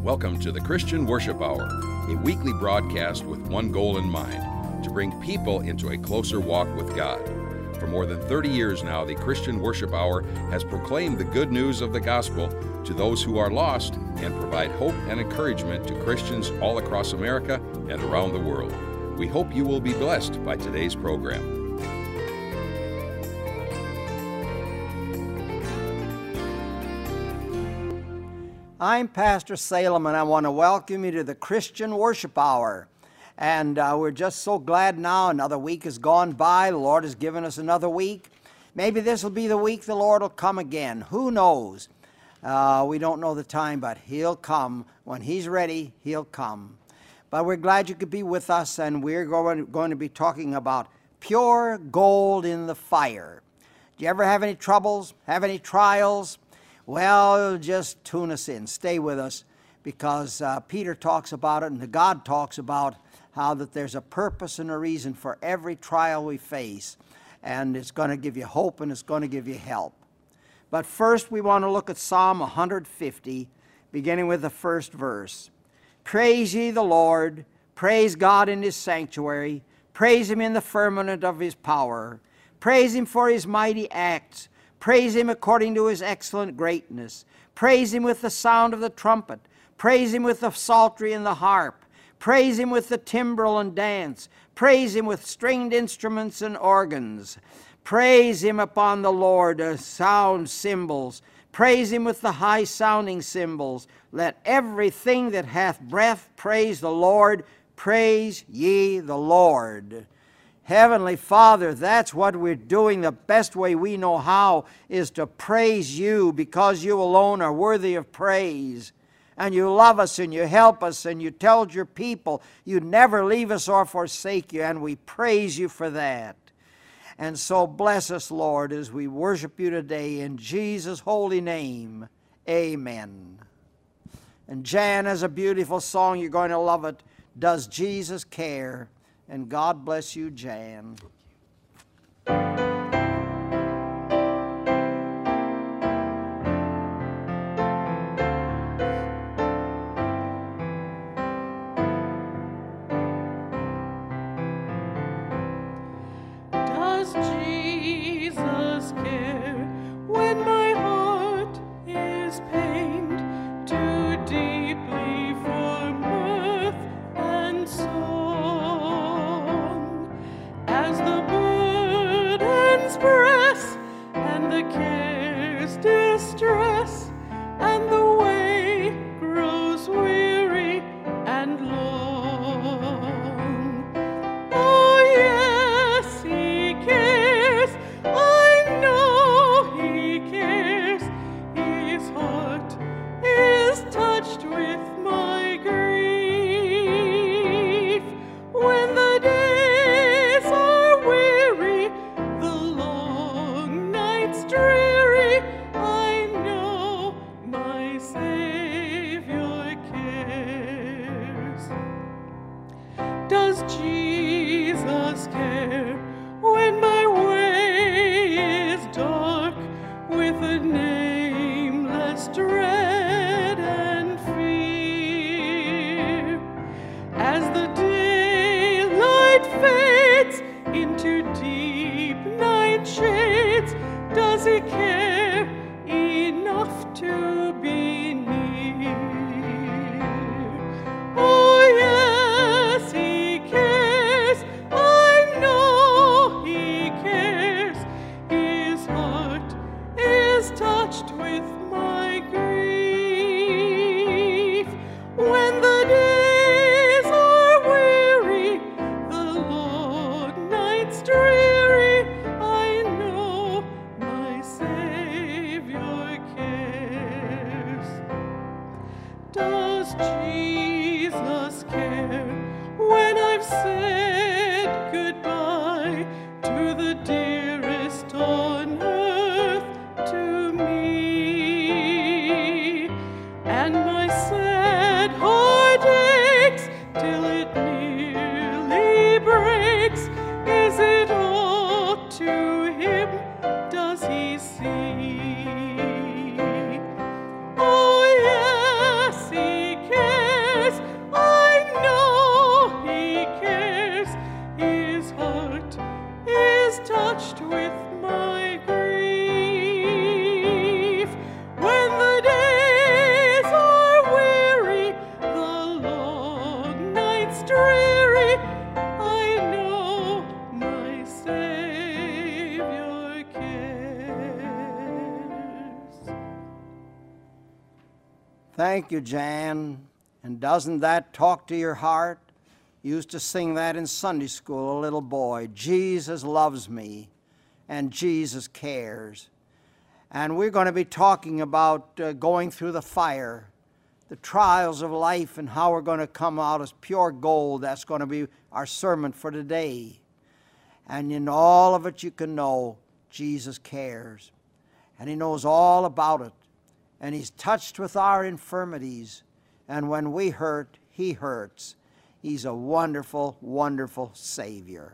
Welcome to the Christian Worship Hour, a weekly broadcast with one goal in mind, to bring people into a closer walk with God. For more than 30 years now, the Christian Worship Hour has proclaimed the good news of the gospel to those who are lost and provide hope and encouragement to Christians all across America and around the world. We hope you will be blessed by today's program. I'm Pastor Salem, and I want to welcome you to the Christian Worship Hour. And we're just so glad now. Another week has gone by. The Lord has given us another week. Maybe this will be the week the Lord will come again. Who knows? We don't know the time, but He'll come. When He's ready, He'll come. But we're glad you could be with us, and we're going to be talking about pure gold in the fire. Do you ever have any troubles? Have any trials? Well, just tune us in. Stay with us, because Peter talks about it, and God talks about how that there's a purpose and a reason for every trial we face, and it's going to give you hope and it's going to give you help. But first, we want to look at Psalm 150, beginning with the first verse. Praise ye the Lord, praise God in His sanctuary, praise Him in the firmament of His power, praise Him for His mighty acts, praise Him according to His excellent greatness. Praise Him with the sound of the trumpet. Praise Him with the psaltery and the harp. Praise Him with the timbrel and dance. Praise Him with stringed instruments and organs. Praise Him upon the Lord, sound cymbals. Praise Him with the high-sounding cymbals. Let everything that hath breath praise the Lord. Praise ye the Lord. Heavenly Father, that's what we're doing. The best way we know how is to praise You, because You alone are worthy of praise. And You love us and You help us, and You tell Your people You never leave us or forsake You, and we praise You for that. And so bless us, Lord, as we worship You today in Jesus' holy name. Amen. And Jan has a beautiful song. You're going to love it. Does Jesus Care? And God bless you, Jan. Does Jesus care when my heart is pained too deeply for mirth and song? As the burdens press and the cares distress, and the way grows weary and long. Oh yes, He cares. I know He cares. His heart is touched with my grief. When the days are weary, the long nights dreary, I know my Savior cares. Does Jesus care when my way is dark with a nameless dread and fear? As the daylight fades into deep night shades, does He care enough to be near? Oh yes, He cares. I know He cares. His heart is touched with my grief. When the days are weary, the long nights dreary, I know my Savior cares. Does Jesus care when I've said goodbye to the dearest on earth to me, and my sad heart aches till it nearly breaks? Is it all to Him? Does He see? Oh yes, He cares. Thank you, Jan. And doesn't that talk to your heart? You used to sing that in Sunday school, a little boy. Jesus loves me, and Jesus cares. And we're going to be talking about going through the fire, the trials of life, and how we're going to come out as pure gold. That's going to be our sermon for today. And in all of it you can know Jesus cares. And He knows all about it. And He's touched with our infirmities. And when we hurt, He hurts. He's a wonderful, wonderful Savior.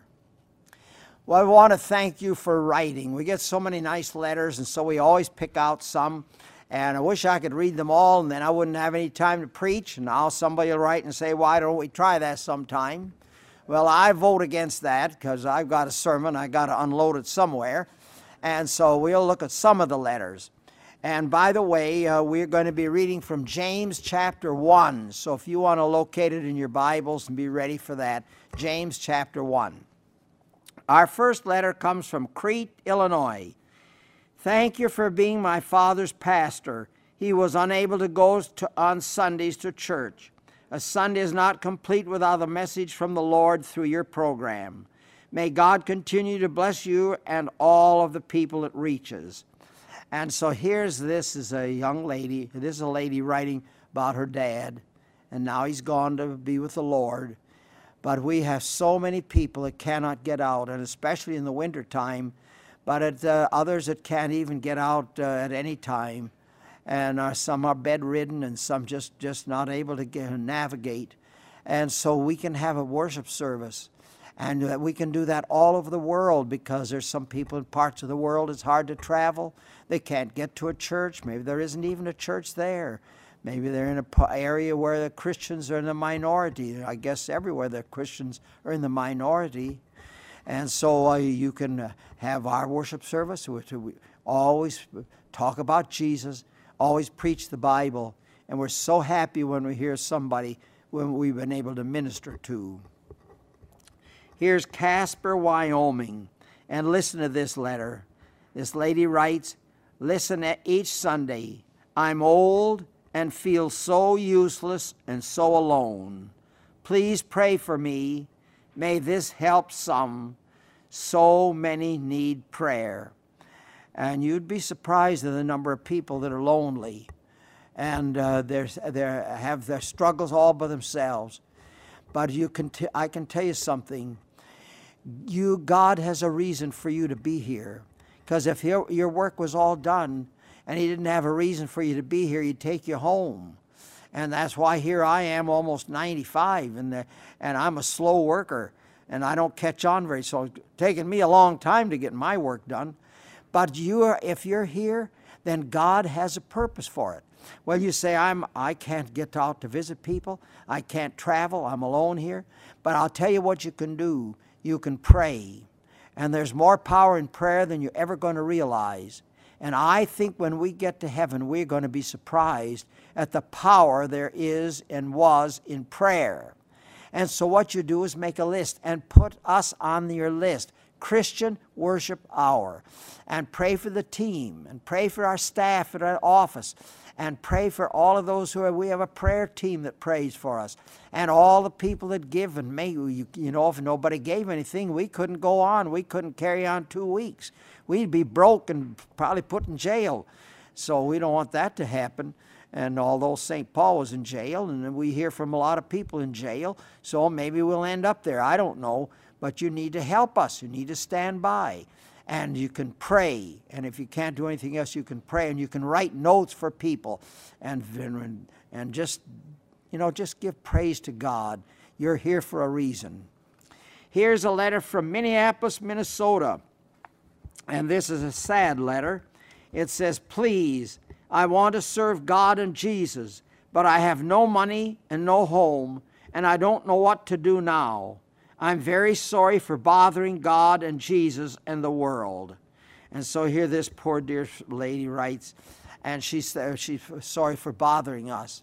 Well, I want to thank you for writing. We get so many nice letters, and so we always pick out some. And I wish I could read them all, and then I wouldn't have any time to preach. And now somebody will write and say, why don't we try that sometime? Well, I vote against that because I've got a sermon. I've got to unload it somewhere. And so we'll look at some of the letters. And by the way, we're going to be reading from James chapter 1. So if you want to locate it in your Bibles and be ready for that, James chapter 1. Our first letter comes from Crete, Illinois. Thank you for being my father's pastor. He was unable to go on Sundays to church. A Sunday is not complete without a message from the Lord through your program. May God continue to bless you and all of the people it reaches. And so this is a young lady. This is a lady writing about her dad. And now he's gone to be with the Lord. But we have so many people that cannot get out, and especially in the wintertime. But others that can't even get out at any time. And some are bedridden and some just not able to navigate. And so we can have a worship service. And we can do that all over the world because there's some people in parts of the world it's hard to travel. They can't get to a church. Maybe there isn't even a church there. Maybe they're in an area where the Christians are in the minority. I guess everywhere the Christians are in the minority. And so you can have our worship service, which we always talk about Jesus, always preach the Bible. And we're so happy when we hear somebody when we've been able to minister to. Here's Casper, Wyoming. And listen to this letter. This lady writes, listen each Sunday. I'm old and feel so useless and so alone. Please pray for me. May this help some. So many need prayer. And you'd be surprised at the number of people that are lonely and they have their struggles all by themselves. But I can tell you something. God has a reason for you to be here. Because if your work was all done and He didn't have a reason for you to be here, He'd take you home. And that's why here I am almost 95 and I'm a slow worker and I don't catch on very so it's taken me a long time to get my work done. But if you're here, then God has a purpose for it. Well, you say, I can't get out to visit people. I can't travel. I'm alone here. But I'll tell you what you can do. You can pray. And there's more power in prayer than you're ever going to realize. And I think when we get to heaven, we're going to be surprised at the power there is and was in prayer. And so what you do is make a list and put us on your list. Christian Worship Hour. And pray for the team. And pray for our staff at our office. And pray for all of those we have a prayer team that prays for us. And all the people that give. And if nobody gave anything, we couldn't go on. We couldn't carry on 2 weeks. We'd be broke and probably put in jail. So we don't want that to happen. And although St. Paul was in jail, and we hear from a lot of people in jail, so maybe we'll end up there. I don't know. But you need to help us. You need to stand by. And you can pray. And if you can't do anything else, you can pray. And you can write notes for people. And just give praise to God. You're here for a reason. Here's a letter from Minneapolis, Minnesota. And this is a sad letter. It says, please, I want to serve God and Jesus, but I have no money and no home, and I don't know what to do now. I'm very sorry for bothering God and Jesus and the world. And so here this poor dear lady writes, and she's sorry for bothering us.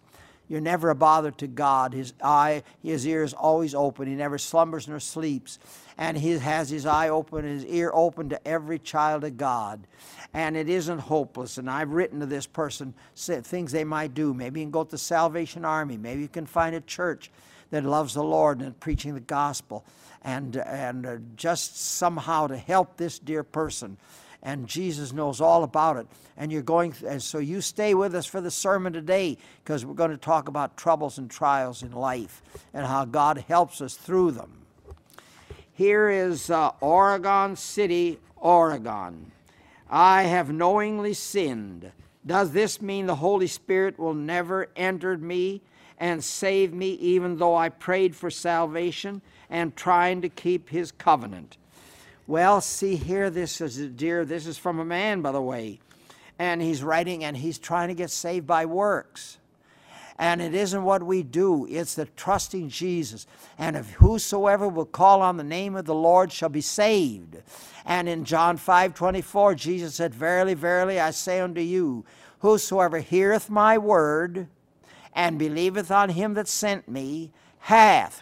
You're never a bother to God. His ear is always open. He never slumbers nor sleeps. And he has his eye open, his ear open to every child of God. And it isn't hopeless. And I've written to this person things they might do. Maybe you can go to the Salvation Army. Maybe you can find a church that loves the Lord and preaching the gospel. And just somehow to help this dear person. And Jesus knows all about it. And and so you stay with us for the sermon today, because we're going to talk about troubles and trials in life and how God helps us through them. Here is Oregon City, Oregon. I have knowingly sinned. Does this mean the Holy Spirit will never enter me and save me, even though I prayed for salvation and trying to keep his covenant? Well, see here, this is from a man, by the way. And he's writing, and he's trying to get saved by works. And it isn't what we do, it's the trusting Jesus. And if whosoever will call on the name of the Lord shall be saved. And in John 5:24, Jesus said, Verily, verily, I say unto you, whosoever heareth my word and believeth on him that sent me, hath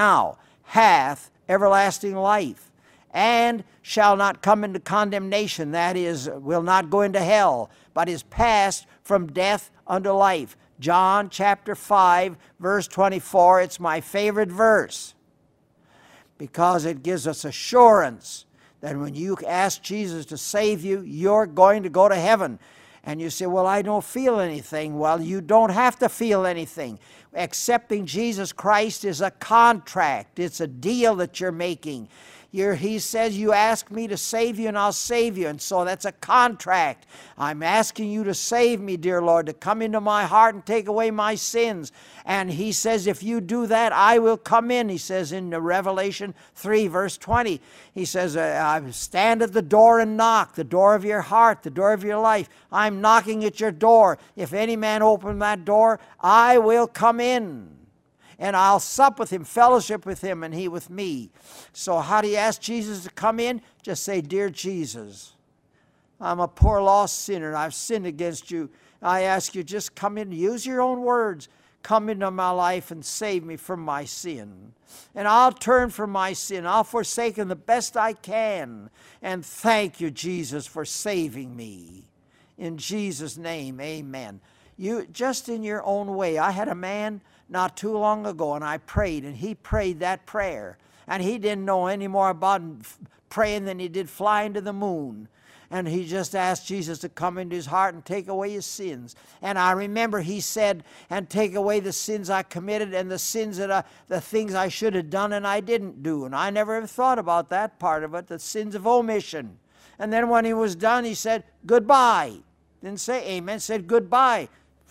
everlasting life, and shall not come into condemnation, that is, will not go into hell, but is passed from death unto life. John chapter 5, verse 24, it's my favorite verse, because it gives us assurance that when you ask Jesus to save you, you're going to go to heaven. And you say, well, I don't feel anything. Well, you don't have to feel anything. Accepting Jesus Christ is a contract. It's a deal that you're making. He says, you ask me to save you and I'll save you. And so that's a contract. I'm asking you to save me, dear Lord, to come into my heart and take away my sins. And he says, if you do that, I will come in. He says in Revelation 3, verse 20, he says, I stand at the door and knock, the door of your heart, the door of your life. I'm knocking at your door. If any man open that door, I will come in. And I'll sup with him, fellowship with him, and he with me. So how do you ask Jesus to come in? Just say, Dear Jesus, I'm a poor lost sinner. I've sinned against you. I ask you, just come in. Use your own words. Come into my life and save me from my sin. And I'll turn from my sin. I'll forsake him the best I can. And thank you, Jesus, for saving me. In Jesus' name, amen. You, just in your own way. I had a man not too long ago, and I prayed, and he prayed that prayer. And he didn't know any more about praying than he did flying to the moon. And he just asked Jesus to come into his heart and take away his sins. And I remember he said, and take away the sins I committed and the sins the things I should have done and I didn't do. And I never even thought about that part of it, the sins of omission. And then when he was done, he said, goodbye. Didn't say amen, said goodbye.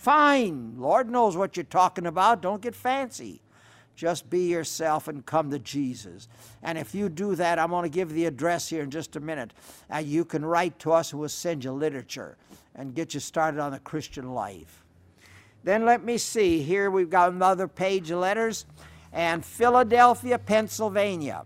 Fine, Lord knows what you're talking about. Don't get fancy. Just be yourself and come to Jesus. And if you do that, I'm going to give the address here in just a minute. And you can write to us and we'll send you literature and get you started on the Christian life. Then let me see. Here we've got another page of letters. And Philadelphia, Pennsylvania.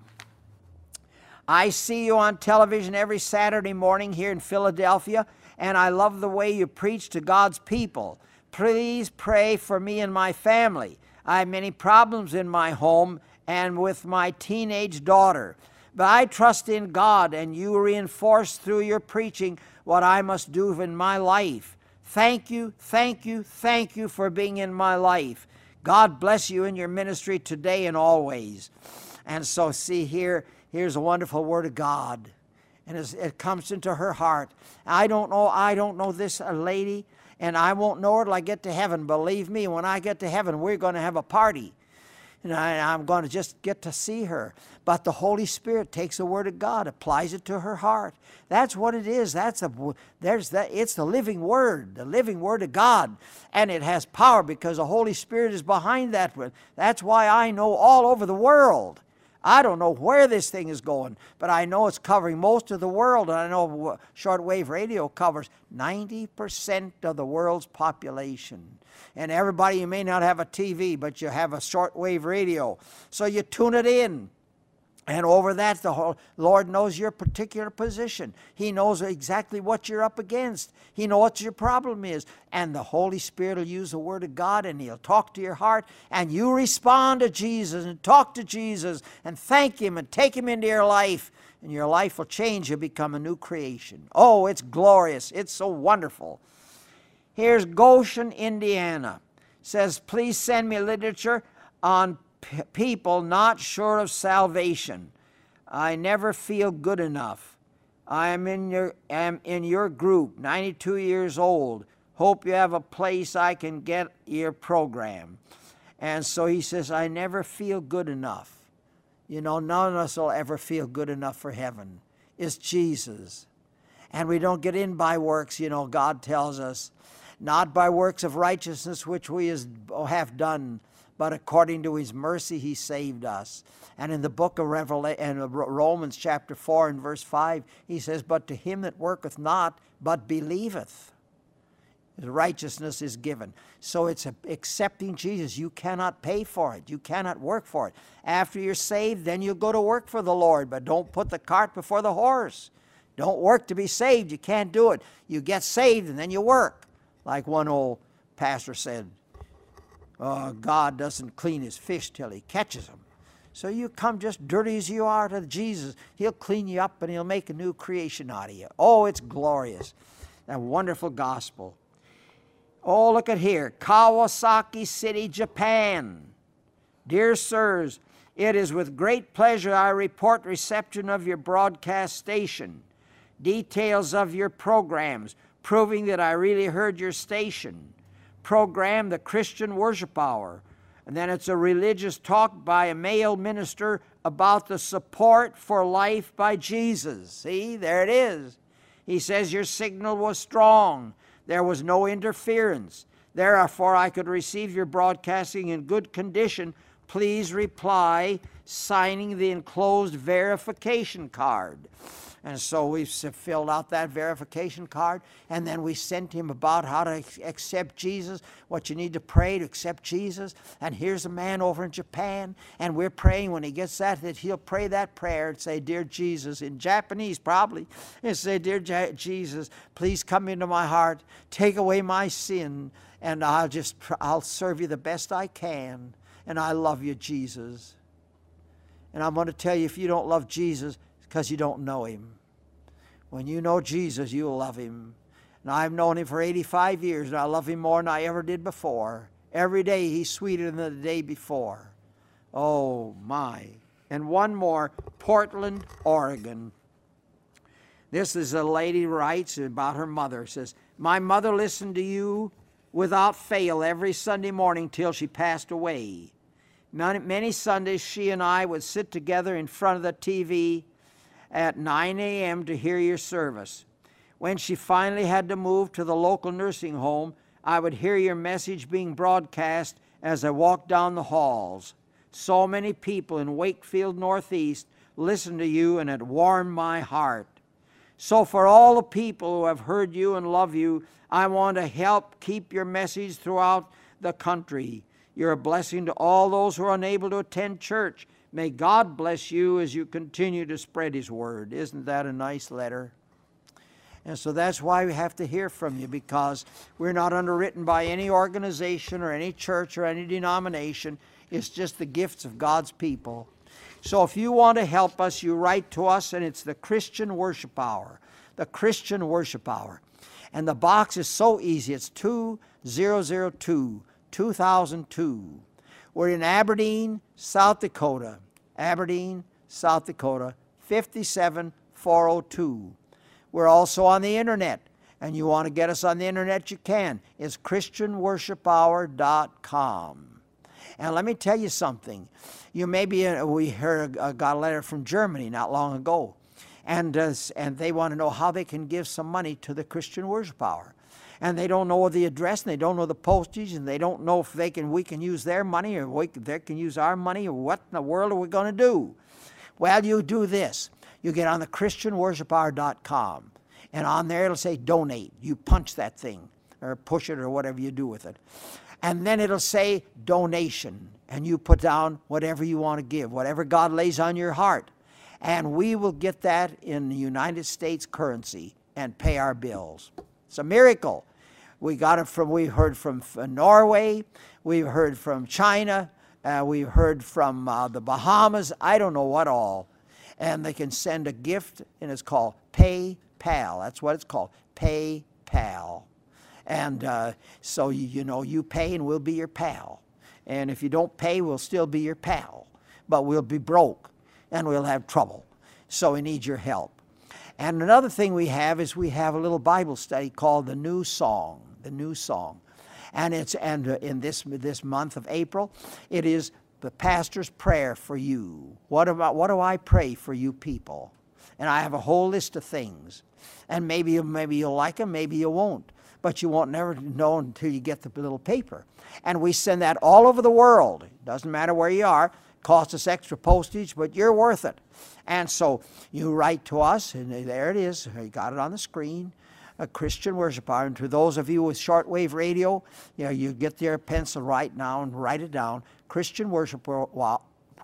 I see you on television every Saturday morning here in Philadelphia, and I love the way you preach to God's people. Please pray for me and my family. I have many problems in my home and with my teenage daughter. But I trust in God, and you reinforce through your preaching what I must do in my life. Thank you, thank you, thank you for being in my life. God bless you in your ministry today and always. And so see here, here's a wonderful word of God. And it comes into her heart. I don't know this lady, and I won't know her till I get to heaven. Believe me, when I get to heaven, we're going to have a party. And I'm going to just get to see her. But the Holy Spirit takes the Word of God, applies it to her heart. That's what it is. It's the living Word of God. And it has power because the Holy Spirit is behind that one. That's why I know all over the world. I don't know where this thing is going, but I know it's covering most of the world, and I know shortwave radio covers 90% of the world's population. And everybody, you may not have a TV, but you have a shortwave radio. So you tune it in. And over that, the whole Lord knows your particular position. He knows exactly what you're up against. He knows what your problem is. And the Holy Spirit will use the Word of God, and He'll talk to your heart, and you respond to Jesus and talk to Jesus and thank Him and take Him into your life, and your life will change. You'll become a new creation. Oh, it's glorious. It's so wonderful. Here's Goshen, Indiana. It says, please send me literature on people not sure of salvation. I never feel good enough. I am in your group, 92 years old. Hope you have a place I can get your program. And so he says, I never feel good enough. You know, none of us will ever feel good enough for heaven. It's Jesus. And we don't get in by works, you know, God tells us. Not by works of righteousness which we have done, but according to His mercy He saved us. And in the book of Romans chapter 4 and verse 5, He says, but to him that worketh not, but believeth, His righteousness is given. So it's accepting Jesus. You cannot pay for it. You cannot work for it. After you're saved, then you'll go to work for the Lord, but don't put the cart before the horse. Don't work to be saved. You can't do it. You get saved and then you work. Like one old pastor said, God doesn't clean His fish till He catches them. So you come just dirty as you are to Jesus. He'll clean you up and He'll make a new creation out of you. Oh, it's glorious. That wonderful gospel. Oh, look at here. Kawasaki City, Japan. Dear sirs, it is with great pleasure I report reception of your broadcast station. Details of your programs proving that I really heard your station. Program, the Christian Worship Hour. And then it's a religious talk by a male minister about the support for life by Jesus. See, there it is. He says your signal was strong. There was no interference. Therefore, I could receive your broadcasting in good condition. Please reply, signing the enclosed verification card. And so we filled out that verification card, and then we sent him about how to accept Jesus, what you need to pray to accept Jesus. And here's a man over in Japan, and we're praying when he gets that he'll pray that prayer and say, Dear Jesus, in Japanese probably, and say, Dear Jesus, please come into my heart, take away my sin, and I'll serve you the best I can. And I love you, Jesus. And I'm going to tell you, if you don't love Jesus, because you don't know Him. When you know Jesus, you'll love Him. And I've known Him for 85 years, and I love Him more than I ever did before. Every day He's sweeter than the day before. Oh, my. And one more, Portland, Oregon. This is a lady writes about her mother. Says, my mother listened to you without fail every Sunday morning till she passed away. Many Sundays she and I would sit together in front of the TV at 9 a.m. to hear your service. When she finally had to move to the local nursing home, I would hear your message being broadcast as I walked down the halls. So many people in Wakefield, Northeast, listened to you, and it warmed my heart. So for all the people who have heard you and love you, I want to help keep your message throughout the country. You're a blessing to all those who are unable to attend church. May God bless you as you continue to spread His word. Isn't that a nice letter? And so that's why we have to hear from you, because we're not underwritten by any organization or any church or any denomination. It's just the gifts of God's people. So if you want to help us, you write to us, and it's the Christian Worship Hour. The Christian Worship Hour. And the box is so easy. It's 2002, 2002. We're in Aberdeen, South Dakota. Aberdeen, South Dakota, 57402. We're also on the internet, and you want to get us on the internet, you can. It's ChristianWorshipHour.com. And let me tell you something. You we got a letter from Germany not long ago, and they want to know how they can give some money to the Christian Worship Hour. And they don't know the address, and they don't know the postage, and they don't know if we can use their money, or they can use our money, or what in the world are we going to do? Well, you do this. You get on the ChristianWorshipHour.com, and on there it'll say donate. You punch that thing, or push it, or whatever you do with it. And then it'll say donation, and you put down whatever you want to give, whatever God lays on your heart. and we will get that in the United States currency and pay our bills. It's a miracle. We heard from Norway, we've heard from China, we've heard from the Bahamas, I don't know what all. And they can send a gift, and it's called PayPal. That's what it's called, PayPal. And so, you pay and we'll be your pal. And if you don't pay, we'll still be your pal. But we'll be broke and we'll have trouble. So we need your help. And another thing we have is we have a little Bible study called The New Song. The New Song. And in this month of April, it is the pastor's prayer for you. What do I pray for you people? And I have a whole list of things. And maybe you'll like them, maybe you won't. But you won't never know until you get the little paper. And we send that all over the world. It doesn't matter where you are. It costs us extra postage, but you're worth it. And so you write to us, and there it is. You got it on the screen. A Christian Worship Hour. And to those of you with shortwave radio, you get your pencil right now and write it down. Christian Worship Hour.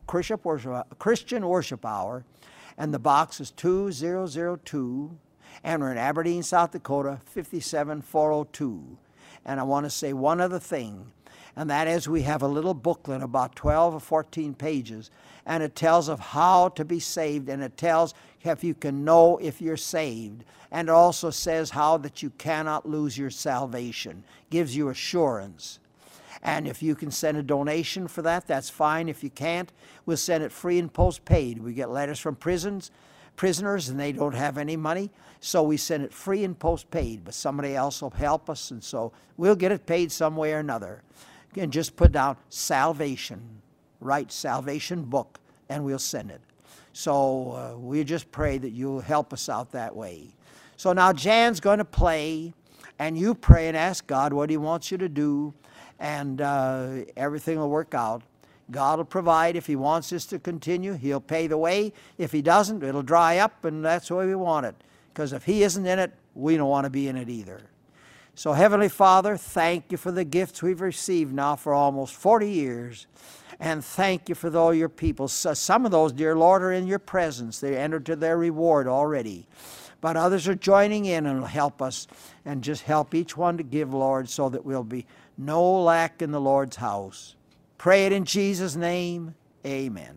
And the box is 2002. And we're in Aberdeen, South Dakota, 57402. And I want to say one other thing, and that is we have a little booklet about 12 or 14 pages, and it tells of how to be saved, and it tells if you can know if you're saved. And it also says how that you cannot lose your salvation. Gives you assurance. And if you can send a donation for that, that's fine. If you can't, we'll send it free and postpaid. We get letters from prisoners, and they don't have any money, so we send it free and postpaid, but somebody else will help us, and so we'll get it paid some way or another. And just put down salvation, write salvation book, and we'll send it. So we just pray that you'll help us out that way. So now Jan's going to play, and you pray and ask God what he wants you to do, and everything will work out. God will provide. If he wants us to continue, he'll pay the way. If he doesn't, it'll dry up, and that's the way we want it. Because if he isn't in it, we don't want to be in it either. So Heavenly Father, thank you for the gifts we've received now for almost 40 years. And thank you for all your people. So some of those, dear Lord, are in your presence. They entered to their reward already. But others are joining in and will help us. And just help each one to give, Lord, so that we'll be no lack in the Lord's house. Pray it in Jesus' name. Amen.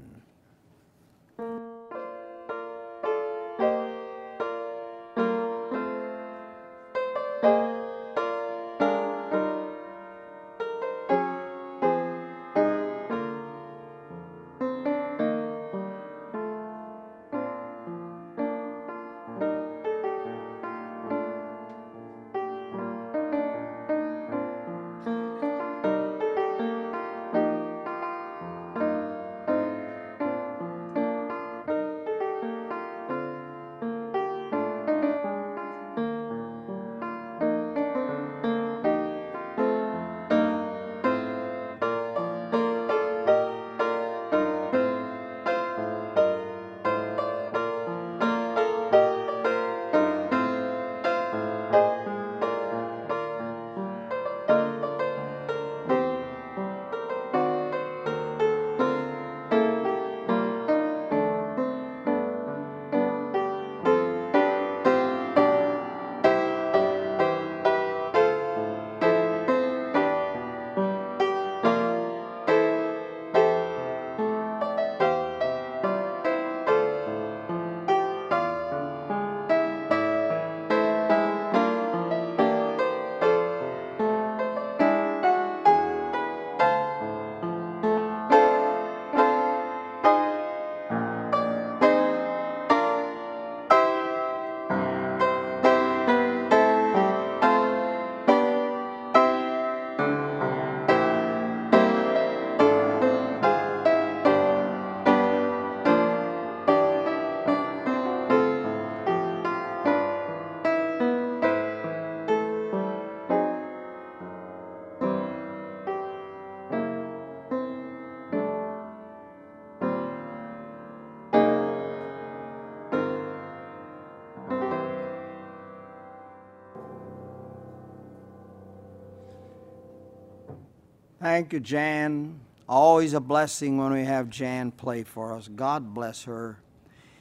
Thank you, Jan. Always a blessing when we have Jan play for us. God bless her.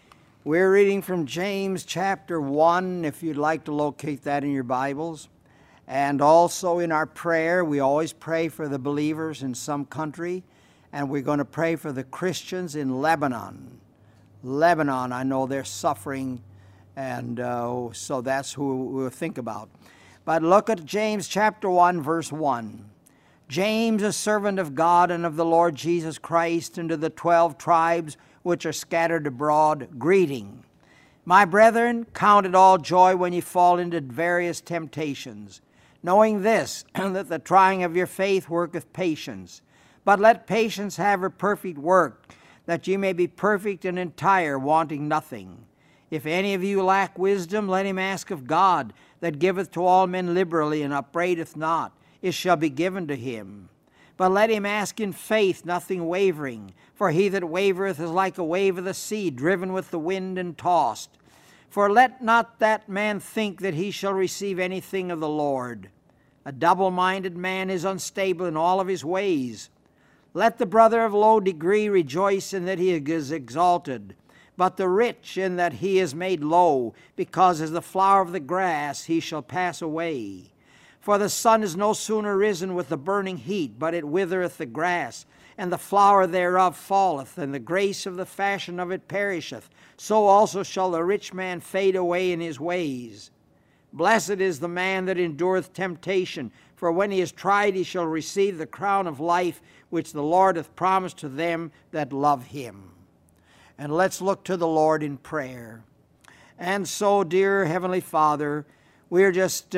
We're reading from James chapter 1, if you'd like to locate that in your Bibles. And also in our prayer, we always pray for the believers in some country, and we're going to pray for the Christians in Lebanon. Lebanon, I know they're suffering, and so that's who we'll think about. But look at James chapter 1, verse 1. James, a servant of God and of the Lord Jesus Christ, and to the 12 tribes which are scattered abroad, greeting. My brethren, count it all joy when ye fall into various temptations, knowing this, that the trying of your faith worketh patience. But let patience have her perfect work, that ye may be perfect and entire, wanting nothing. If any of you lack wisdom, let him ask of God, that giveth to all men liberally, and upbraideth not. It shall be given to him. But let him ask in faith, nothing wavering. For he that wavereth is like a wave of the sea, driven with the wind and tossed. For let not that man think that he shall receive anything of the Lord. A double-minded man is unstable in all of his ways. Let the brother of low degree rejoice in that he is exalted, but the rich in that he is made low, because as the flower of the grass he shall pass away. For the sun is no sooner risen with the burning heat, but it withereth the grass, and the flower thereof falleth, and the grace of the fashion of it perisheth. So also shall the rich man fade away in his ways. Blessed is the man that endureth temptation, for when he is tried he shall receive the crown of life, which the Lord hath promised to them that love him. And let's look to the Lord in prayer. And so, dear Heavenly Father, we're just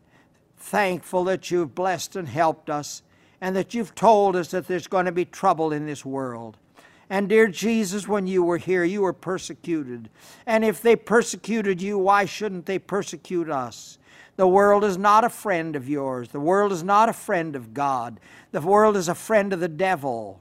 thankful that you've blessed and helped us, and that you've told us that there's going to be trouble in this world. And dear Jesus, when you were here, you were persecuted. And if they persecuted you, why shouldn't they persecute us? The world is not a friend of yours. The world is not a friend of God. The world is a friend of the devil.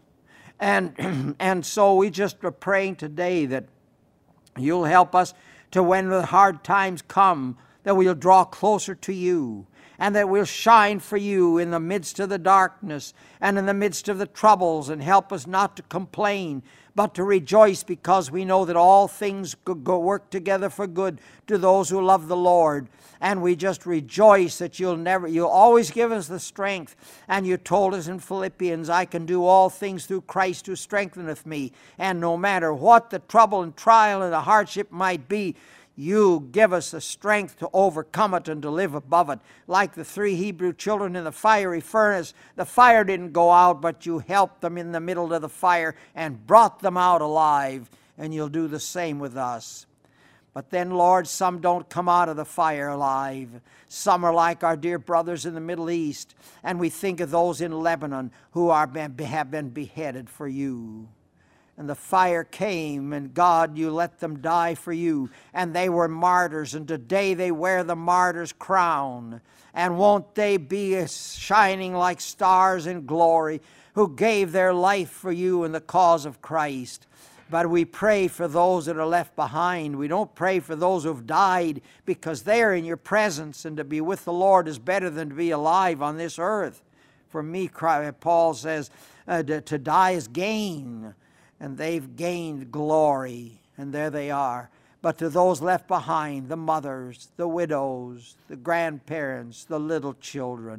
And so we just are praying today that you'll help us to, when the hard times come, that we'll draw closer to you, and that we'll shine for you in the midst of the darkness and in the midst of the troubles, and help us not to complain, but to rejoice, because we know that all things work together for good to those who love the Lord. And we just rejoice that you'll always give us the strength. And you told us in Philippians, I can do all things through Christ who strengtheneth me. And no matter what the trouble and trial and the hardship might be, you give us the strength to overcome it and to live above it. Like the 3 Hebrew children in the fiery furnace, the fire didn't go out, but you helped them in the middle of the fire and brought them out alive. And you'll do the same with us. But then, Lord, some don't come out of the fire alive. Some are like our dear brothers in the Middle East. And we think of those in Lebanon who have been beheaded for you. And the fire came, and God, you let them die for you. And they were martyrs, and today they wear the martyr's crown. And won't they be shining like stars in glory, who gave their life for you in the cause of Christ? But we pray for those that are left behind. We don't pray for those who've died, because they are in your presence, and to be with the Lord is better than to be alive on this earth. For me, Paul says, to die is gain. And they've gained glory, and there they are. But to those left behind, the mothers, the widows, the grandparents, the little children,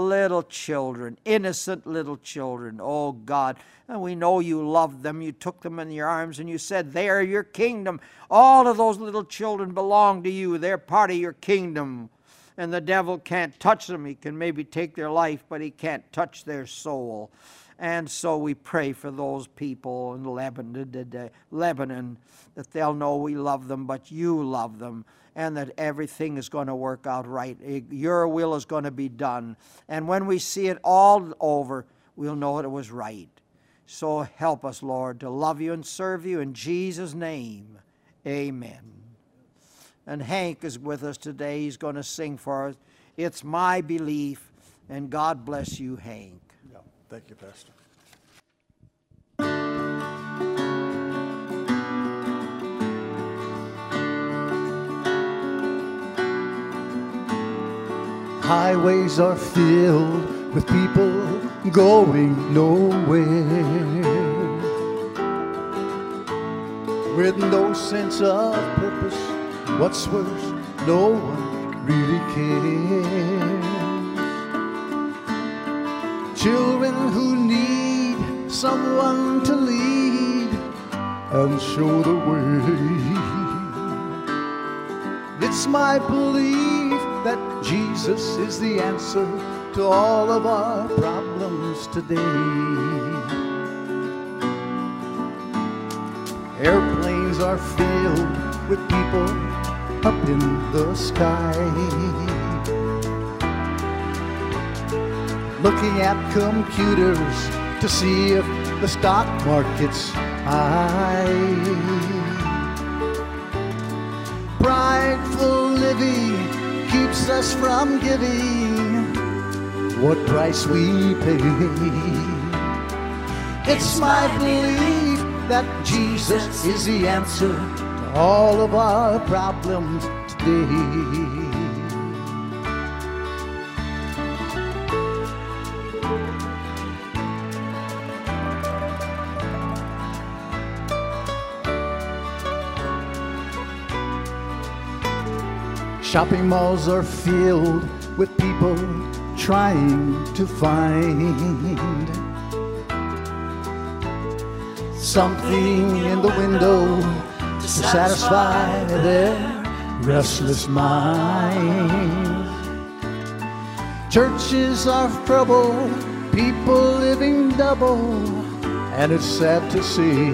innocent little children, oh God, and we know you loved them. You took them in your arms and you said, they are your kingdom. All of those little children belong to you. They're part of your kingdom. And the devil can't touch them. He can maybe take their life, but he can't touch their soul. And so we pray for those people in Lebanon, that they'll know we love them, but you love them, and that everything is going to work out right. Your will is going to be done. And when we see it all over, we'll know it was right. So help us, Lord, to love you and serve you. In Jesus' name, amen. And Hank is with us today. He's going to sing for us. It's my belief, and God bless you, Hank. Thank you, Pastor. Highways are filled with people going nowhere. with no sense of purpose. What's worse, no one really cares. Children who need someone to lead and show the way. It's my belief that Jesus is the answer to all of our problems today. Airplanes are filled with people up in the sky, looking at computers to see if the stock market's high. Prideful living keeps us from giving what price we pay. It's my belief that Jesus is the answer to all of our problems today. Shopping malls are filled with people trying to find something in the window to satisfy their restless minds. Churches are trouble, people living double, and it's sad to see.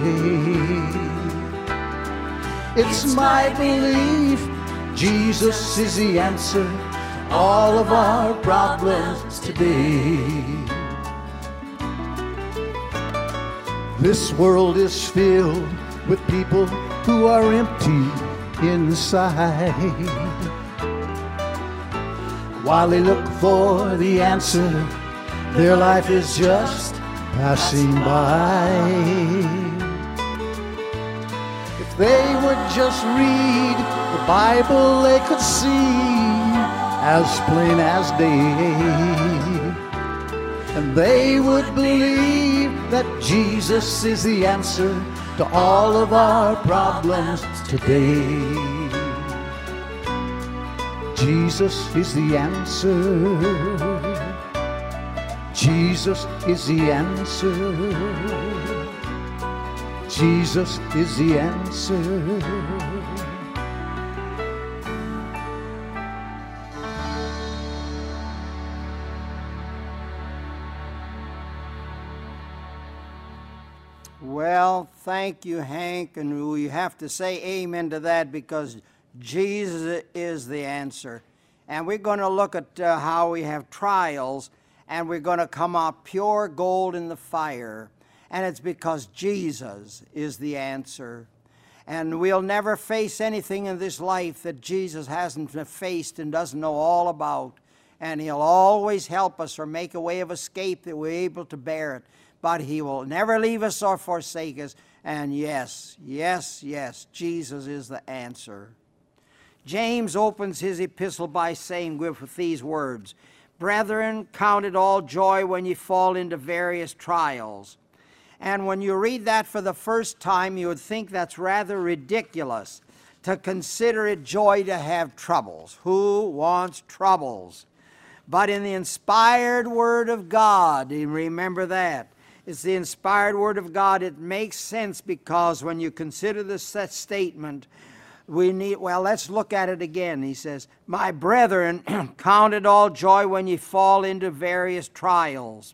It's my belief Jesus is the answer to all of our problems today. This world is filled with people who are empty inside. While they look for the answer, their life is just passing by. If they would just read the Bible, they could see as plain as day. And they would believe that Jesus is the answer to all of our problems today. Jesus is the answer. Jesus is the answer. Jesus is the answer. Well, thank you, Hank, and we have to say amen to that because Jesus is the answer. And we're going to look at how we have trials, and we're going to come out pure gold in the fire. And it's because Jesus is the answer. And we'll never face anything in this life that Jesus hasn't faced and doesn't know all about. And He'll always help us or make a way of escape that we're able to bear it. But He will never leave us or forsake us. And yes, yes, yes, Jesus is the answer. James opens his epistle by saying with these words, "Brethren, count it all joy when you fall into various trials." And when you read that for the first time, you would think that's rather ridiculous to consider it joy to have troubles. Who wants troubles? But in the inspired Word of God, you remember that. It's the inspired Word of God. It makes sense because when you consider this statement, let's look at it again. He says, "My brethren, count it all joy when you fall into various trials."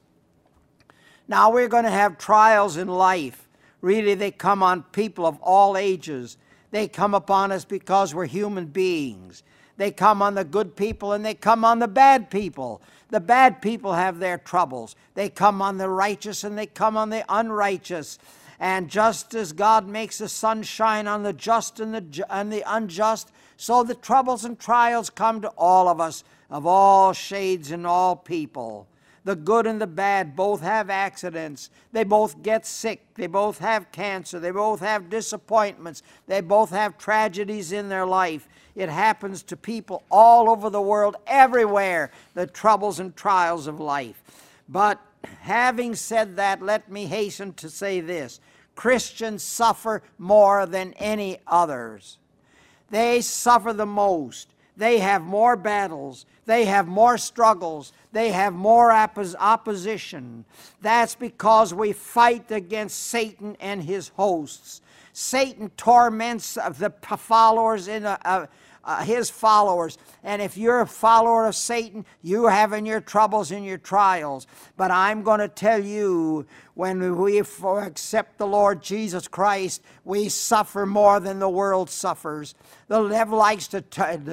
Now we're going to have trials in life. Really, they come on people of all ages. They come upon us because we're human beings. They come on the good people and they come on the bad people. The bad people have their troubles. They come on the righteous and they come on the unrighteous. And just as God makes the sun shine on the just and the unjust, so the troubles and trials come to all of us, of all shades and all people. The good and the bad both have accidents. They both get sick. They both have cancer. They both have disappointments. They both have tragedies in their life. It happens to people all over the world, everywhere, the troubles and trials of life. But having said that, let me hasten to say this. Christians suffer more than any others. They suffer the most. They have more battles. They have more struggles. They have more opposition. That's because we fight against Satan and his hosts. Satan torments the followers in his followers. And if you're a follower of Satan, you're having your troubles and your trials. But I'm going to tell you, when we accept the Lord Jesus Christ, we suffer more than the world suffers. The devil likes to,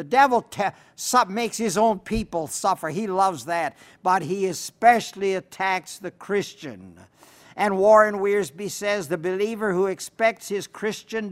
makes his own people suffer. He loves that. But he especially attacks the Christian. And Warren Wiersbe says, the believer who expects his Christian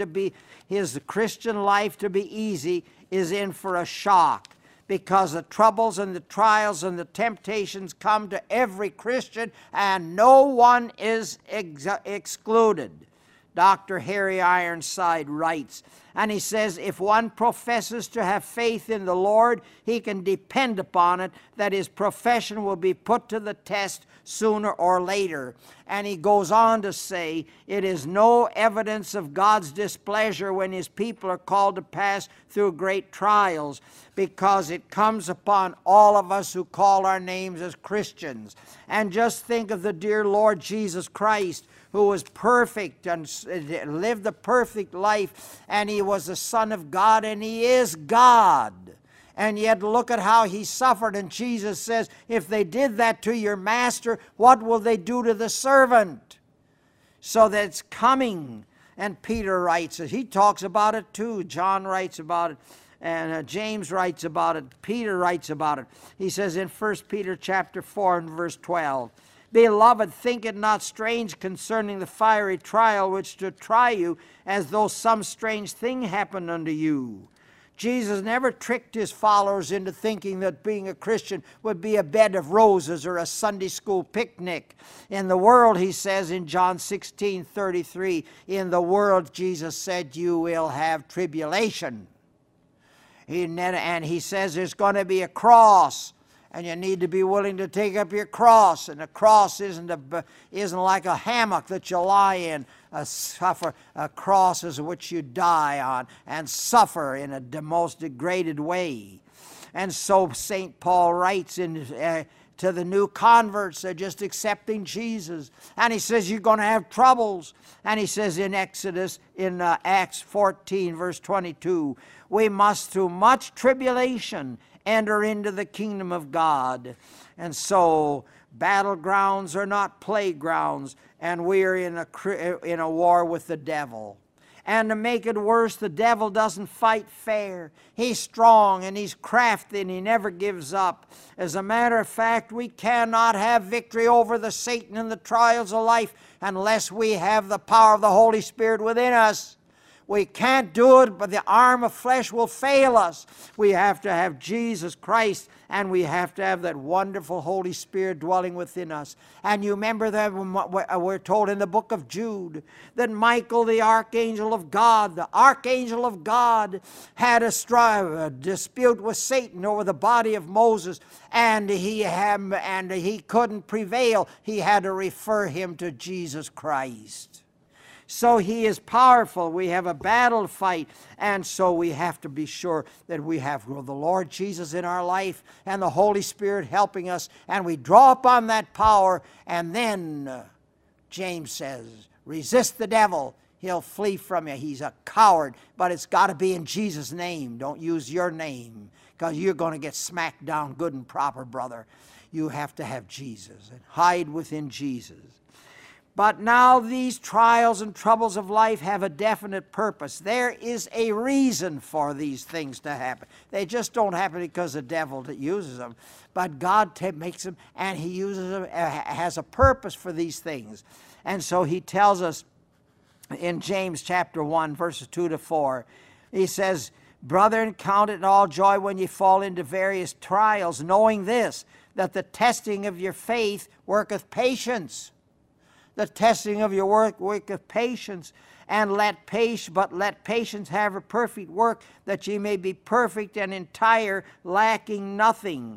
life to be easy is in for a shock, because the troubles and the trials and the temptations come to every Christian, and no one is excluded. Dr. Harry Ironside writes, and he says, if one professes to have faith in the Lord, he can depend upon it that his profession will be put to the test sooner or later. And he goes on to say, it is no evidence of God's displeasure when his people are called to pass through great trials, because it comes upon all of us who call our names as Christians. And just think of the dear Lord Jesus Christ, who was perfect and lived a perfect life, and he was the Son of God, and he is God. And yet look at how he suffered. And Jesus says, if they did that to your master, what will they do to the servant? So that's coming. And Peter writes it. He talks about it too. John writes about it. And James writes about it. Peter writes about it. He says in 1 Peter chapter 4 and verse 12, Beloved, think it not strange concerning the fiery trial which to try you, as though some strange thing happened unto you. Jesus never tricked his followers into thinking that being a Christian would be a bed of roses or a Sunday school picnic. In the world, he says in John 16:33, in the world, Jesus said, you will have tribulation. And he says there's going to be a cross, and you need to be willing to take up your cross. And a cross isn't like a hammock that you lie in. A cross is which you die on and suffer in a most degraded way. And so St. Paul writes to the new converts, they're just accepting Jesus. And he says, you're going to have troubles. And he says in Acts 14, verse 22, we must through much tribulation enter into the kingdom of God. And so battlegrounds are not playgrounds, and we're in a war with the devil. And to make it worse, the devil doesn't fight fair. He's strong and he's crafty and he never gives up. As a matter of fact, we cannot have victory over the Satan and the trials of life unless we have the power of the Holy Spirit within us. We can't do it, but the arm of flesh will fail us. We have to have Jesus Christ, and we have to have that wonderful Holy Spirit dwelling within us. And you remember that we're told in the book of Jude that Michael, the archangel of God, had a dispute with Satan over the body of Moses, and he couldn't prevail. He had to refer him to Jesus Christ. So he is powerful. We have a battle to fight, and so we have to be sure that we have the Lord Jesus in our life and the Holy Spirit helping us, and we draw upon that power. And then James says, resist the devil, he'll flee from you. He's a coward, but it's got to be in Jesus' name. Don't use your name, because you're going to get smacked down good and proper, brother. You have to have Jesus and hide within Jesus. But now these trials and troubles of life have a definite purpose. There is a reason for these things to happen. They just don't happen because the devil uses them. But God makes them, and he uses them, has a purpose for these things. And so he tells us in James chapter 1, verses 2 to 4, he says, Brethren, count it all joy when ye fall into various trials, knowing this, that the testing of your faith worketh patience. The testing of your work worketh patience, and let patience have a perfect work, that ye may be perfect and entire, lacking nothing.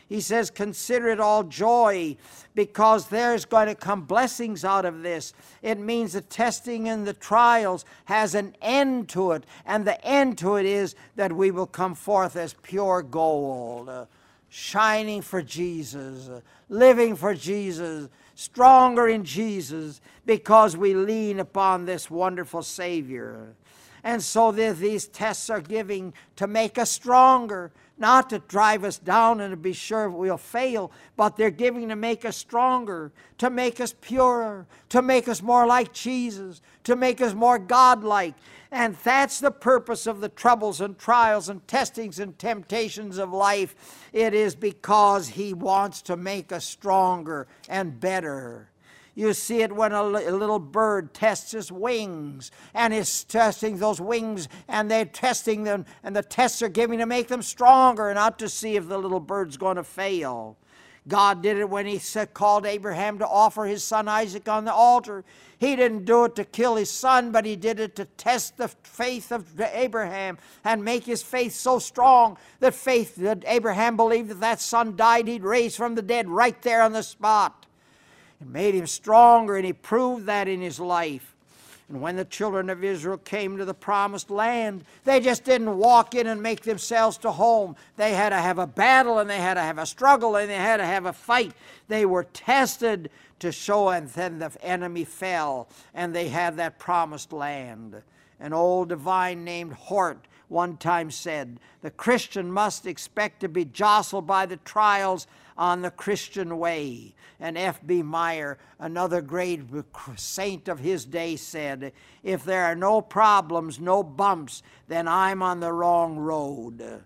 He says, consider it all joy, because there's going to come blessings out of this. It means the testing and the trials has an end to it, and the end to it is that we will come forth as pure gold, shining for Jesus, living for Jesus, stronger in Jesus, because we lean upon this wonderful Savior. And so these tests are giving to make us stronger, not to drive us down and to be sure we'll fail, but they're giving to make us stronger, to make us purer, to make us more like Jesus, to make us more God-like. And that's the purpose of the troubles and trials and testings and temptations of life. It is because He wants to make us stronger and better. You see it when a little bird tests his wings, and is testing those wings, and they're testing them, and the tests are giving to make them stronger, not to see if the little bird's going to fail. God did it when He called Abraham to offer his son Isaac on the altar. He didn't do it to kill his son, but He did it to test the faith of Abraham and make his faith so strong that Abraham believed that that son died, he'd raise from the dead right there on the spot. It made him stronger, and he proved that in his life. And when the children of Israel came to the promised land, they just didn't walk in and make themselves to home. They had to have a battle, and they had to have a struggle, and they had to have a fight. They were tested to show, and then the enemy fell, and they had that promised land. An old divine named Hort one time said, the Christian must expect to be jostled by the trials on the Christian way. And F.B. Meyer, another great saint of his day, said, if there are no problems, no bumps, then I'm on the wrong road.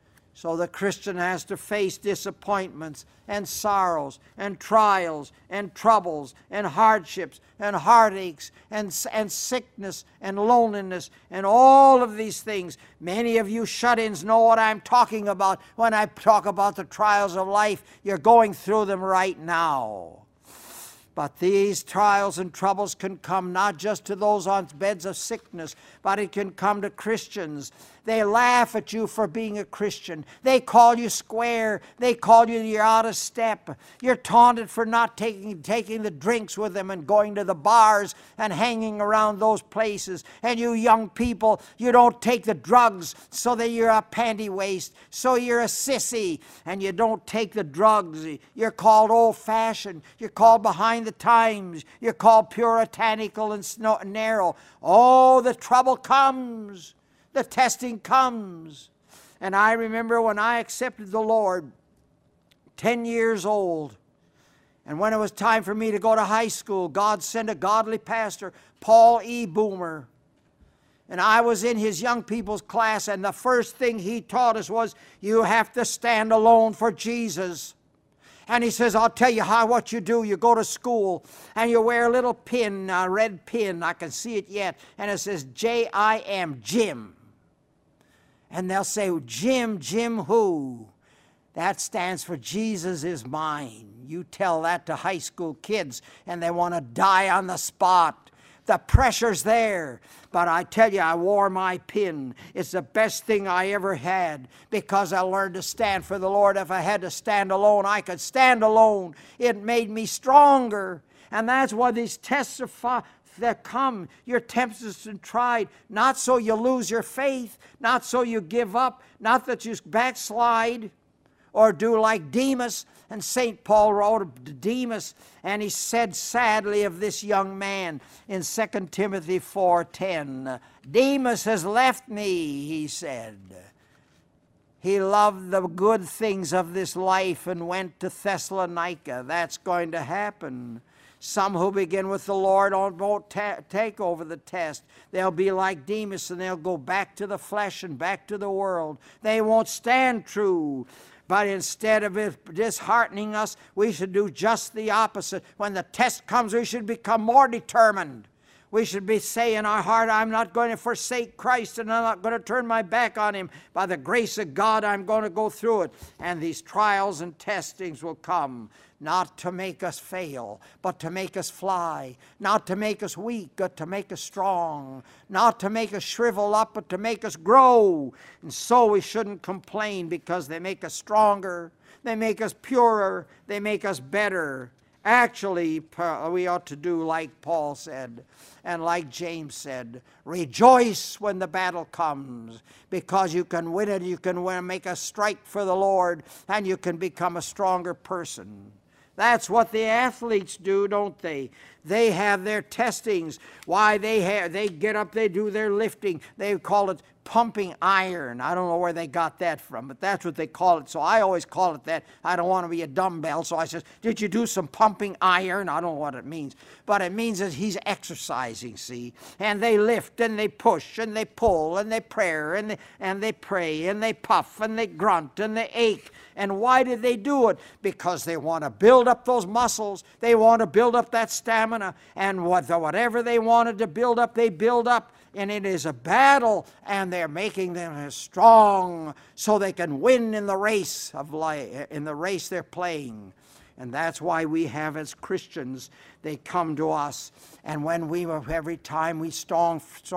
So the Christian has to face disappointments and sorrows and trials and troubles and hardships and heartaches and sickness and loneliness and all of these things. Many of you shut-ins know what I'm talking about when I talk about the trials of life. You're going through them right now. But these trials and troubles can come not just to those on beds of sickness, but it can come to Christians. They laugh at you for being a Christian. They call you square. They call you you're out of step. You're taunted for not taking the drinks with them and going to the bars and hanging around those places. And you young people, you don't take the drugs, so that you're a panty waist. So you're a sissy, and you don't take the drugs. You're called old-fashioned. You're called behind the times. You're called puritanical and narrow. Oh, the trouble comes. The testing comes. And I remember when I accepted the Lord, 10 years old, and when it was time for me to go to high school, God sent a godly pastor, Paul E. Boomer. And I was in his young people's class, and the first thing he taught us was, you have to stand alone for Jesus. And he says, I'll tell you what you do. You go to school and you wear a little pin, a red pin. I can see it yet. And it says J-I-M, Jim. And they'll say, Jim who? That stands for Jesus is mine. You tell that to high school kids and they want to die on the spot. The pressure's there. But I tell you, I wore my pin. It's the best thing I ever had, because I learned to stand for the Lord. If I had to stand alone, I could stand alone. It made me stronger. And that's why these tests that come, you're tempted and tried, not so you lose your faith, not so you give up, not that you backslide or do like Demas. And St. Paul wrote to Demas, and he said sadly of this young man in 2 Timothy 4:10, Demas has left me, he said. He loved the good things of this life and went to Thessalonica. That's going to happen. Some who begin with the Lord won't take over the test. They'll be like Demas, and they'll go back to the flesh and back to the world. They won't stand true. But instead of it disheartening us, we should do just the opposite. When the test comes, we should become more determined. We should be saying in our heart, I'm not going to forsake Christ, and I'm not going to turn my back on Him. By the grace of God, I'm going to go through it. And these trials and testings will come, not to make us fail, but to make us fly. Not to make us weak, but to make us strong. Not to make us shrivel up, but to make us grow. And so we shouldn't complain, because they make us stronger. They make us purer. They make us better. Actually, we ought to do like Paul said and like James said, rejoice when the battle comes, because you can win it. You can make a strike for the Lord, and you can become a stronger person. That's what the athletes do, don't they? They have their testings. Why they get up, they do their lifting. They call it pumping iron. I don't know where they got that from, but that's what they call it. So I always call it that. I don't want to be a dumbbell, so I says, did you do some pumping iron? I don't know what it means, but it means that he's exercising, see? And they lift, and they push, and they pull, and they pray, and they pray, and they puff, and they grunt, and they ache. And why did they do it? Because they want to build up those muscles. They want to build up that stamina. And whatever they wanted to build up, they build up. And it is a battle, and they're making them strong so they can win in the race of life, in the race they're playing. And that's why we have, as Christians, they come to us. And when every time we stand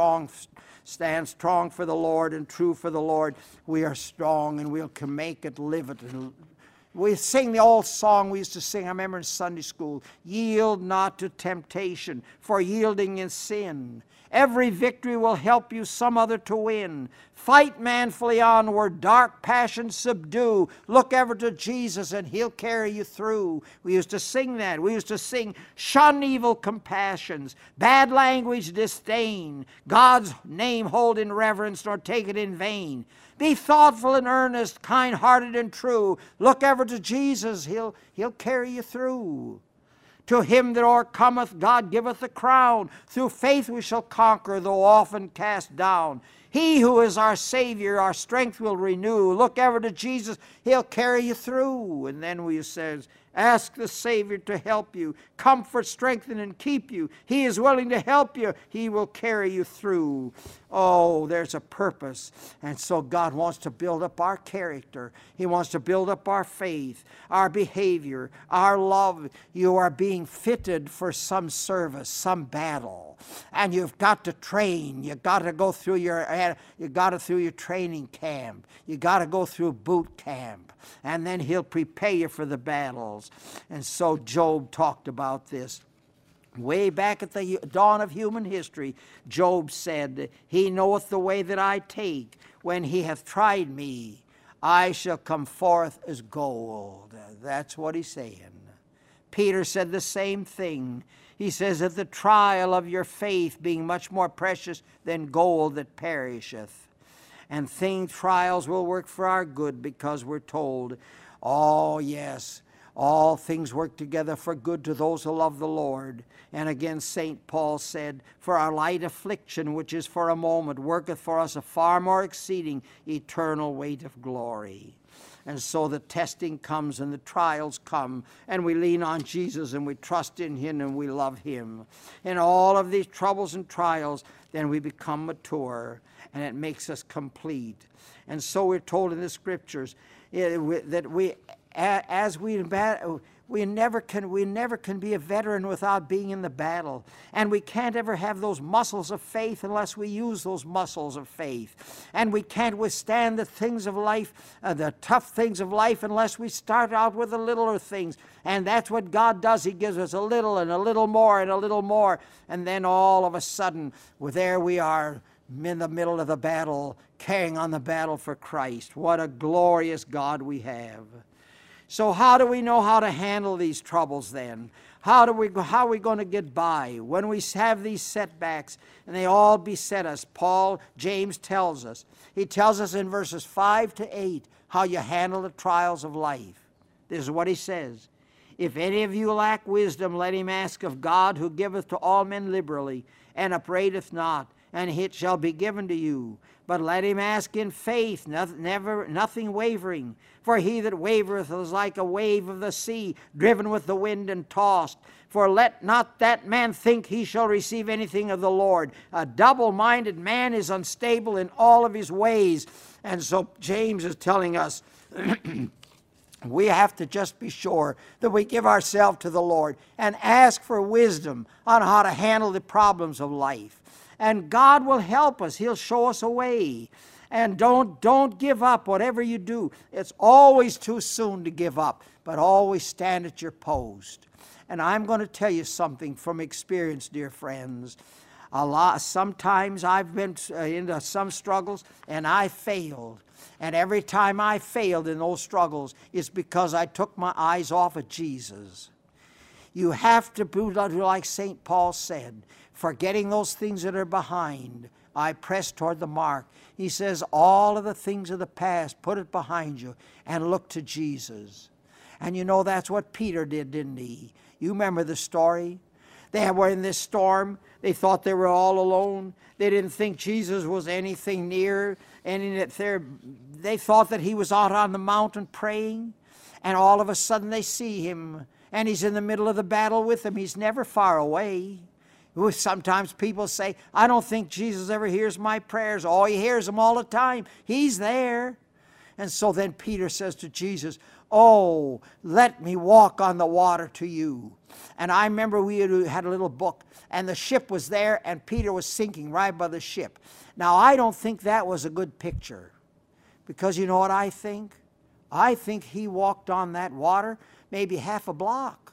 strong for the Lord and true for the Lord, we are strong, and we can make it, live it. We sing the old song we used to sing, I remember in Sunday school, yield not to temptation, for yielding in sin. Every victory will help you some other to win. Fight manfully onward, dark passions subdue. Look ever to Jesus, and He'll carry you through. We used to sing that. We used to sing, shun evil compassions, bad language disdain, God's name hold in reverence, nor take it in vain. Be thoughtful and earnest, kind-hearted and true. Look ever to Jesus, He'll carry you through. To him that overcometh, God giveth the crown. Through faith we shall conquer, though often cast down. He who is our Savior, our strength will renew. Look ever to Jesus, He'll carry you through. And then we says, ask the Savior to help you, comfort, strengthen, and keep you. He is willing to help you. He will carry you through. Oh, there's a purpose. And so God wants to build up our character. He wants to build up our faith, our behavior, our love. You are being fitted for some service, some battle. And you've got to train. You've got to go through your training camp. You've got to go through boot camp. And then He'll prepare you for the battles. And so Job talked about this. Way back at the dawn of human history, Job said, He knoweth the way that I take. When He hath tried me, I shall come forth as gold. That's what he's saying. Peter said the same thing. He says that the trial of your faith being much more precious than gold that perisheth. And trials will work for our good, because we're told, oh yes, all things work together for good to those who love the Lord. And again, St. Paul said, for our light affliction, which is for a moment, worketh for us a far more exceeding eternal weight of glory. And so the testing comes and the trials come, and we lean on Jesus and we trust in Him and we love Him. In all of these troubles and trials, then we become mature, and it makes us complete. And so we're told in the Scriptures that we never can be a veteran without being in the battle. And we can't ever have those muscles of faith unless we use those muscles of faith. And we can't withstand the things of life, the tough things of life, unless we start out with the littler things. And that's what God does. He gives us a little and a little more and a little more. And then all of a sudden, there we are in the middle of the battle, carrying on the battle for Christ. What a glorious God we have. So how do we know how to handle these troubles then? How are we going to get by when we have these setbacks and they all beset us? James tells us. He tells us in verses 5 to 8 how you handle the trials of life. This is what he says. If any of you lack wisdom, let him ask of God, who giveth to all men liberally, and upbraideth not, and it shall be given to you. But let him ask in faith, nothing wavering. For he that wavereth is like a wave of the sea, driven with the wind and tossed. For let not that man think he shall receive anything of the Lord. A double-minded man is unstable in all of his ways. And so James is telling us, we have to just be sure that we give ourselves to the Lord and ask for wisdom on how to handle the problems of life. And God will help us. He'll show us a way. And don't give up whatever you do. It's always too soon to give up, but always stand at your post. And I'm going to tell you something from experience, dear friends. Sometimes I've been into some struggles and I failed. And every time I failed in those struggles, it's because I took my eyes off of Jesus. You have to do like St. Paul said, forgetting those things that are behind, I press toward the mark. He says, all of the things of the past, put it behind you and look to Jesus. And you know that's what Peter did, didn't he? You remember the story? They were in this storm. They thought they were all alone. They didn't think Jesus was anything near. They thought that he was out on the mountain praying. And all of a sudden they see him. And he's in the middle of the battle with them. He's never far away. Sometimes people say, I don't think Jesus ever hears my prayers. Oh, he hears them all the time. He's there. And so then Peter says to Jesus, oh, let me walk on the water to you. And I remember we had a little book, and the ship was there, and Peter was sinking right by the ship. Now, I don't think that was a good picture, because you know what I think? I think he walked on that water maybe half a block.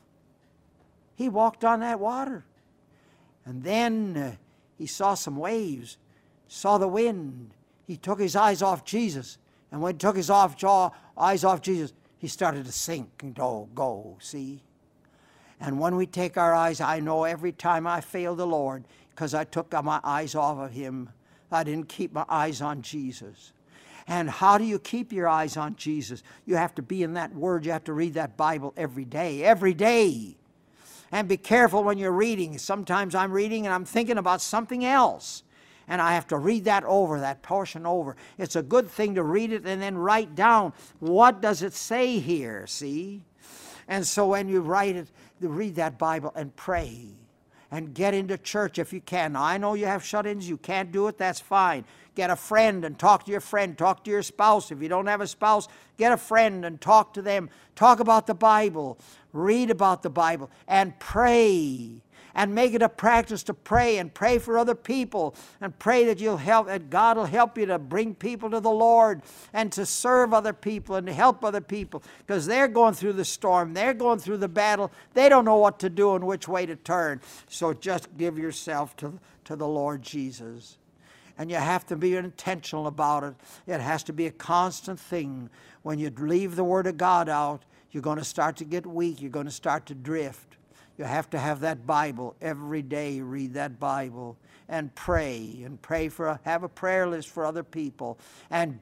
He walked on that water. And then he saw some waves, saw the wind. He took his eyes off Jesus. And when he took his eyes off Jesus, he started to sink and go, see? And when we take our eyes, I know every time I failed the Lord, because I took my eyes off of him, I didn't keep my eyes on Jesus. And how do you keep your eyes on Jesus? You have to be in that Word. You have to read that Bible every day. Every day. And be careful when you're reading. Sometimes I'm reading and I'm thinking about something else. And I have to read that portion over. It's a good thing to read it and then write down, what does it say here, see? And so when you write it, you read that Bible and pray. And get into church if you can. Now, I know you have shut-ins. You can't do it. That's fine. Get a friend and talk to your friend. Talk to your spouse. If you don't have a spouse, get a friend and talk to them. Talk about the Bible. Read about the Bible. And pray. And make it a practice to pray, and pray for other people, and pray that God will help you to bring people to the Lord, and to serve other people and to help other people, because they're going through the storm, they're going through the battle, they don't know what to do and which way to turn. So just give yourself to the Lord Jesus. And you have to be intentional about it. It has to be a constant thing. When you leave the Word of God out, you're going to start to get weak, you're going to start to drift. You have to have that Bible every day. Read that Bible and pray have a prayer list for other people, and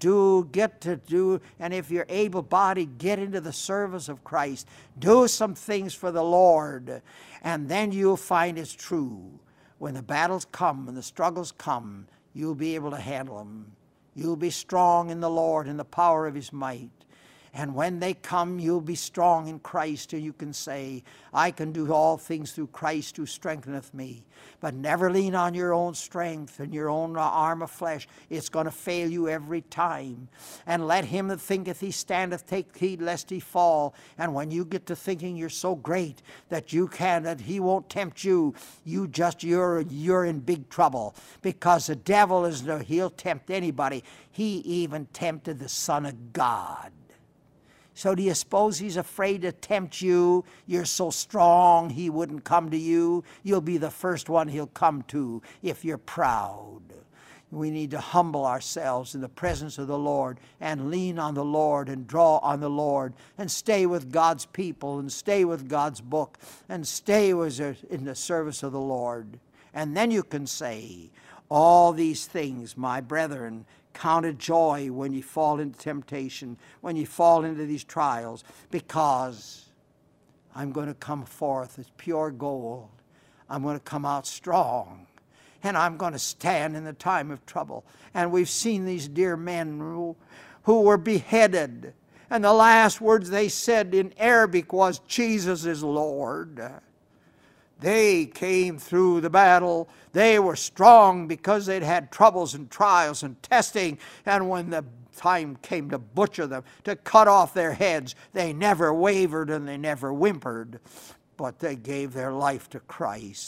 and if you're able-bodied, get into the service of Christ. Do some things for the Lord, and then you'll find it's true. When the battles come, when the struggles come, you'll be able to handle them. You'll be strong in the Lord in the power of His might. And when they come, you'll be strong in Christ, and you can say, I can do all things through Christ who strengtheneth me. But never lean on your own strength and your own arm of flesh. It's going to fail you every time. And let him that thinketh he standeth take heed lest he fall. And when you get to thinking you're so great that that he won't tempt you, you're in big trouble. Because the devil he'll tempt anybody. He even tempted the Son of God. So do you suppose he's afraid to tempt you? You're so strong he wouldn't come to you. You'll be the first one he'll come to if you're proud. We need to humble ourselves in the presence of the Lord and lean on the Lord and draw on the Lord and stay with God's people and stay with God's book and stay in the service of the Lord. And then you can say, all these things, my brethren, count it joy when you fall into temptation, when you fall into these trials, because I'm going to come forth as pure gold. I'm going to come out strong, and I'm going to stand in the time of trouble. And we've seen these dear men who were beheaded, and the last words they said in Arabic was, Jesus is Lord. They came through the battle. They were strong because they'd had troubles and trials and testing. And when the time came to butcher them, to cut off their heads, they never wavered and they never whimpered. But they gave their life to Christ.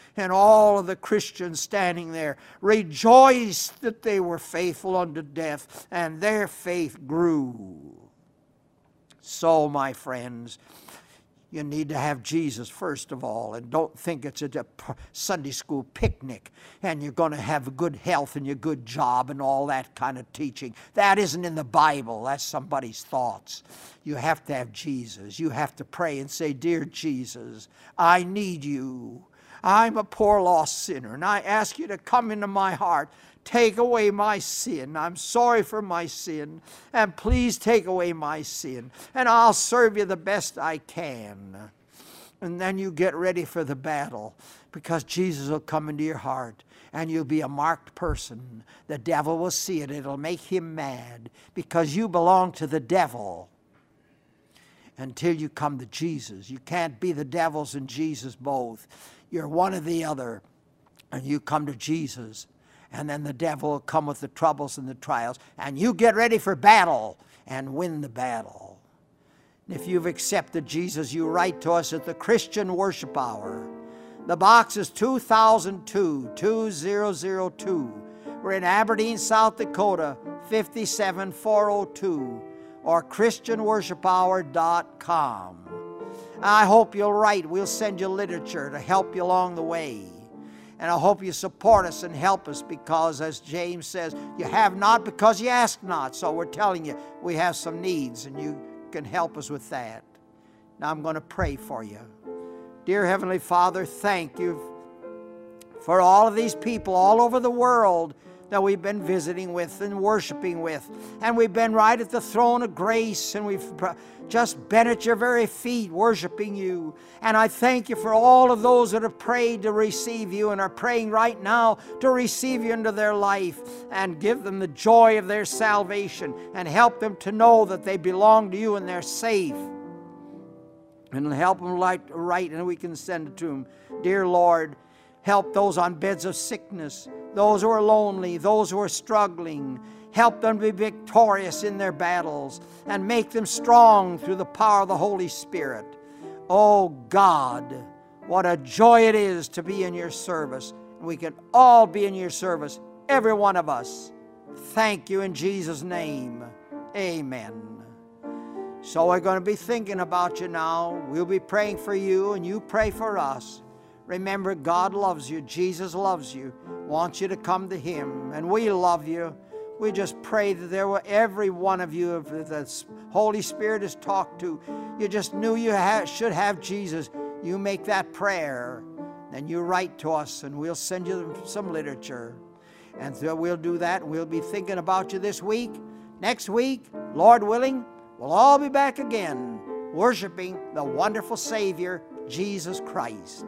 And all of the Christians standing there rejoiced that they were faithful unto death, and their faith grew. So, my friends, you need to have Jesus first of all, and don't think it's a Sunday school picnic and you're going to have good health and your good job and all that kind of teaching. That isn't in the Bible. That's somebody's thoughts. You have to have Jesus. You have to pray and say, "Dear Jesus, I need you. I'm a poor lost sinner, and I ask you to come into my heart. Take away my sin. I'm sorry for my sin, and please take away my sin, and I'll serve you the best I can." And then you get ready for the battle, because Jesus will come into your heart, and you'll be a marked person. The devil will see it. It'll make him mad, because you belong to the devil until you come to Jesus. You can't be the devil's and Jesus both. You're one or the other, and you come to Jesus. And then the devil will come with the troubles and the trials, and you get ready for battle and win the battle. And if you've accepted Jesus, you write to us at the Christian Worship Hour. The box is 2002, 2002. We're in Aberdeen, South Dakota, 57402, or ChristianWorshipHour.com. I hope you'll write. We'll send you literature to help you along the way. And I hope you support us and help us, because, as James says, you have not because you ask not. So we're telling you we have some needs, and you can help us with that. Now I'm going to pray for you. Dear Heavenly Father, thank you for all of these people all over the world that we've been visiting with and worshiping with. And we've been right at the throne of grace, and we've just been at your very feet worshiping you. And I thank you for all of those that have prayed to receive you and are praying right now to receive you into their life, and give them the joy of their salvation, and help them to know that they belong to you and they're safe. And help them write, and we can send it to them. Dear Lord, help those on beds of sickness, those who are lonely, those who are struggling. Help them to be victorious in their battles, and make them strong through the power of the Holy Spirit. Oh God, what a joy it is to be in your service. We can all be in your service, every one of us. Thank you in Jesus' name. Amen. So we're going to be thinking about you now. We'll be praying for you, and you pray for us. Remember, God loves you. Jesus loves you. Wants you to come to Him. And we love you. We just pray that there were every one of you that the Holy Spirit has talked to. You just knew you should have Jesus. You make that prayer. Then you write to us, and we'll send you some literature. And so we'll do that. We'll be thinking about you this week. Next week, Lord willing, we'll all be back again, worshiping the wonderful Savior, Jesus Christ.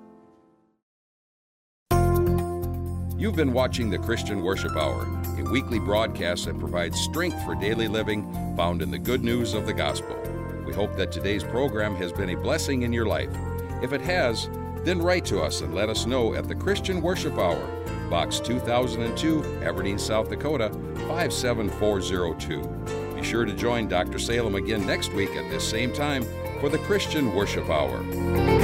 You've been watching the Christian Worship Hour, a weekly broadcast that provides strength for daily living found in the good news of the gospel. We hope that today's program has been a blessing in your life. If it has, then write to us and let us know at the Christian Worship Hour, Box 2002, Aberdeen, South Dakota, 57402. Be sure to join Dr. Salem again next week at this same time for the Christian Worship Hour.